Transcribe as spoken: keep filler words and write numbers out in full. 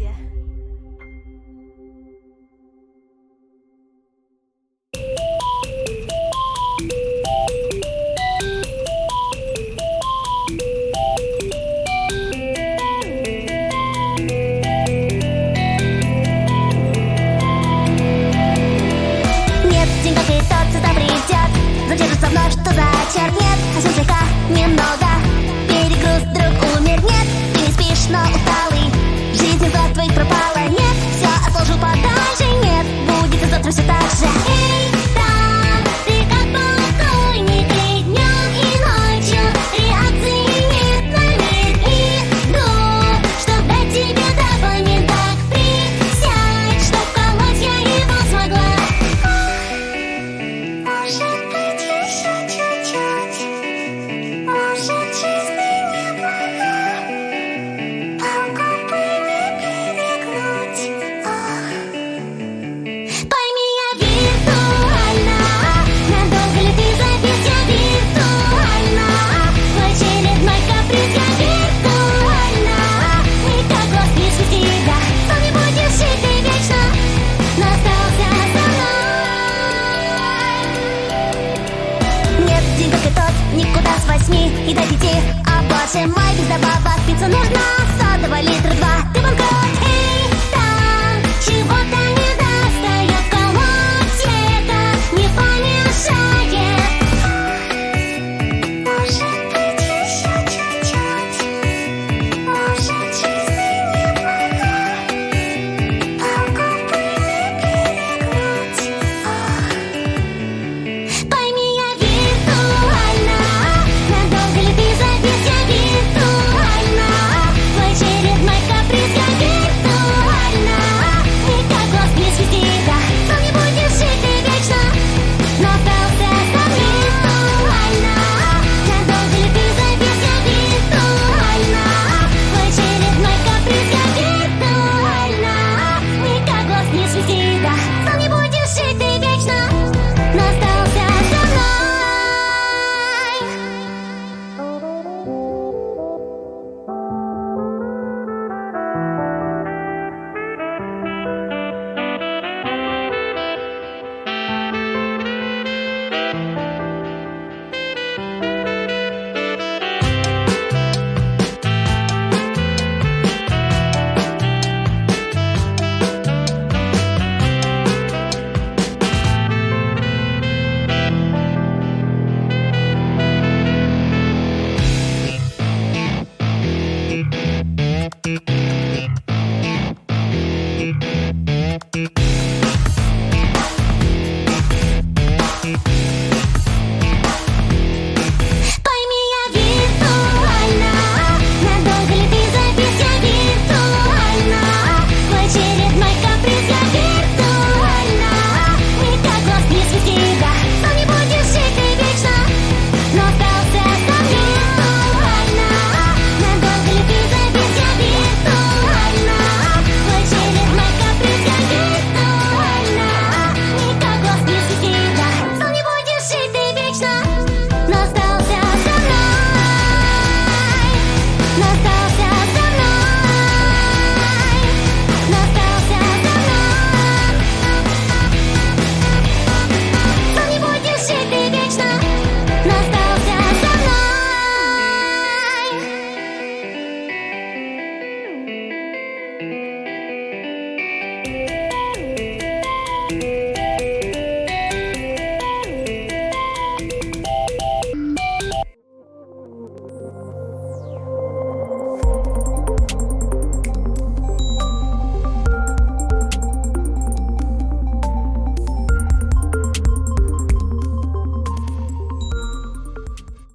Нет, день как и тот сюда придет, задержится вновь, что зачеркнет. Совсем слегка, немного, перегруз вдруг умер. Нет, ты не спишь, но усталый, жизнь глаз твоих пропала. Нет, все отложу подальше. Нет, будет и завтра все так же. Эй, там, ты как покойник, и днем, и ночью реакции нет на мир. Иду, чтоб дать тебе дополнительно. Присядь, чтоб вколоть я его смогла. Может быть, еще чуть-чуть, может, чистый неплохо, полгубы не перегнуть. Пойми, я виртуальна, надолго ли ты завис? Я виртуальна, в очередной каприз. Я виртуальна, и как глаз не свести, да, сам не будешь жить ты вечно, но остался со мной. Нет, день как и тот, никуда с восьми и до пяти. А боже мой, без добавок пиццу нужна сотого литра два. Ты банкрот, эй, там, чего-то не достает. Колоть это не помешает. Может быть, еще чуть-чуть, может, чистый неплохо, полгубы не перегнуть. Пойми, я виртуальна, надолго ли ты завис? Я виртуальна, в очередной каприз. Я виртуальна, и как глаз не свести, да, сам не будешь жить ты вечно, но остался сам. Виртуальна, надолго ли ты завис? Я виртуальна, в очередной каприз. Я виртуальна, и как глаз не свести, да, сам не будешь жить ты вечно, но остался со мной. Thank you.